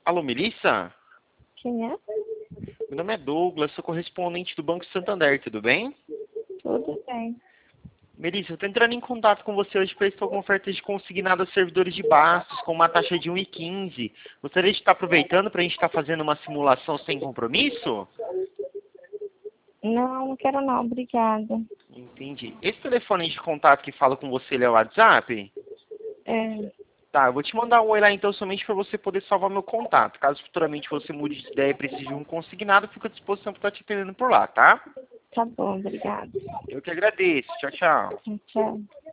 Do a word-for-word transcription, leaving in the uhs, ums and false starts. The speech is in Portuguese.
Alô, Melissa? Quem é? Meu nome é Douglas, sou correspondente do Banco Santander, tudo bem? Tudo bem. Melissa, eu estou entrando em contato com você hoje para estar com ofertas de consignado aos servidores de Bastos, com uma taxa de um vírgula quinze. Gostaria de estar aproveitando para a gente estar fazendo uma simulação sem compromisso? Não, não quero não, obrigada. Entendi. Esse telefone de contato que fala com você, ele é o WhatsApp? É, Tá, eu vou te mandar um oi lá então somente para você poder salvar meu contato. Caso futuramente você mude de ideia e precise de um consignado, fico à disposição para estar te atendendo por lá, tá? tá bom, obrigada. Eu que agradeço. Tchau, tchau. Tchau.